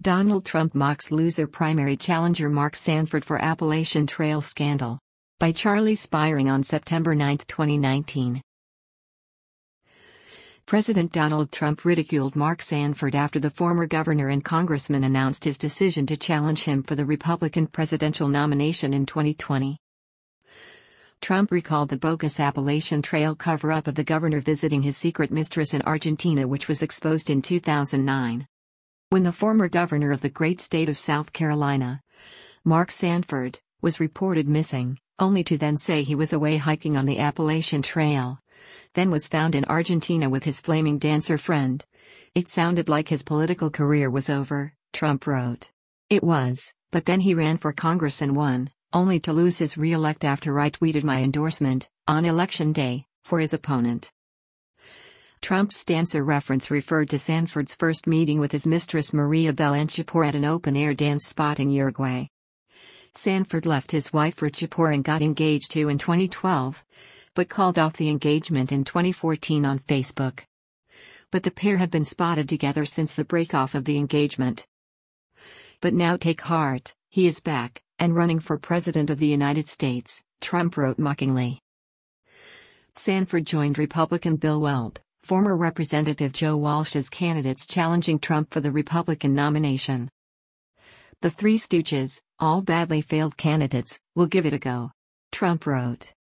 Donald Trump mocks loser primary challenger Mark Sanford for Appalachian Trail scandal. By Charlie Spiring on September 9, 2019. President Donald Trump ridiculed Mark Sanford after the former governor and congressman announced his decision to challenge him for the Republican presidential nomination in 2020. Trump recalled the bogus Appalachian Trail cover-up of the governor visiting his secret mistress in Argentina, which was exposed in 2009. When the former governor of the great state of South Carolina, Mark Sanford, was reported missing, only to then say he was away hiking on the Appalachian Trail, then was found in Argentina with his flaming dancer friend. It sounded like his political career was over, Trump wrote. It was, but then he ran for Congress and won, only to lose his re-elect after I tweeted my endorsement, on election day, for his opponent. Trump's dancer reference referred to Sanford's first meeting with his mistress Maria Betancourt at an open-air dance spot in Uruguay. Sanford left his wife Betancourt and got engaged to in 2012, but called off the engagement in 2014 on Facebook. But the pair have been spotted together since the break-off of the engagement. But now take heart, he is back, and running for President of the United States, Trump wrote mockingly. Sanford joined Republican Bill Weld, former Representative Joe Walsh as candidates challenging Trump for the Republican nomination. The Three Stooges, all badly failed candidates, will give it a go, Trump wrote.